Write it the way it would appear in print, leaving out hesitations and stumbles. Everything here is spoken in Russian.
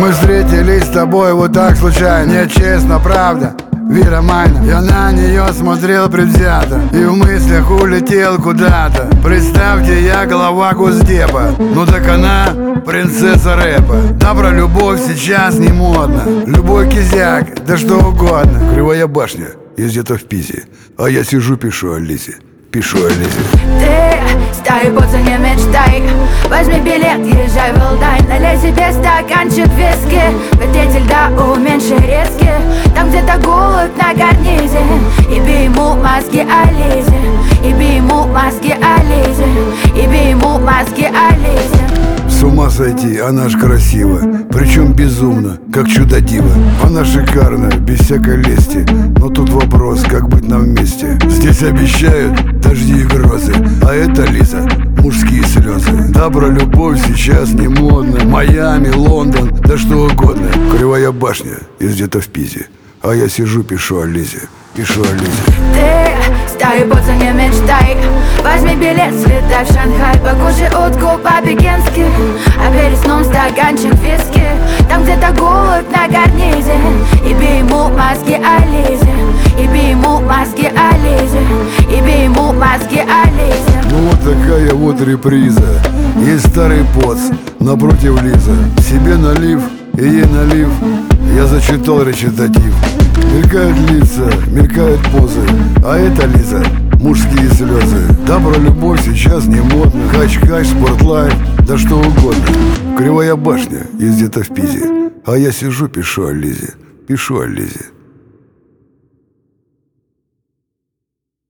Мы встретились с тобой вот так случайно. Нет, честно, правда, Вера Майна. Я на нее смотрел предвзято и в мыслях улетел куда-то. Представьте, я глава Госдепа, ну так она принцесса рэпа. Да, про любовь сейчас не модно. Любой кизяк, да что угодно. Кривая башня, есть где-то в Пизе, а я сижу, пишу о Лизе. Пишу о Лизе. Ты, старый пуца, не мечтай. Возьми билет, езжай в Алтай. Налей себе стаканчик виски. Хотите льда, уменьши риски. Там где-то голубь на карнизе. И бей ему мозги о Лизе. И бей ему мозги о Лизе. И бей ему мозги о Лизе. С ума сойти, она ж красива, причем безумно, как чудо-диво. Она шикарна, без всякой лести. Но тут вопрос, как быть нам вместе. Здесь обещают дожди и грозы, а это Лиза, мужские слезы. Да, про любовь сейчас не модно. Майами, Лондон, да что угодно. Кривая башня, есть где-то в Пизе, а я сижу, пишу о Лизе. Пишу о Лизе. Ты, старый пуца, не мечтай. Возьми билет, слетай в Шанхай. Покушай утку по-пекински, а перед сном стаканчик виски. Там где-то голубь на карнизе. И бей ему мозги о Лизе. И бей ему мозги о Лизе. И бей ему мозги о Лизе. Ну вот такая вот реприза. Есть старый поц, напротив Лиза. Себе налив и ей налив. Я зачитал речитатив. Мелькают лица, мелькают позы, а это Лиза, мужские слезы. Да, про любовь сейчас не модно. Хач-хач, спортлайф, да что угодно. Кривая башня, есть где-то в Пизе, а я сижу, пишу о Лизе. Пишу о Лизе.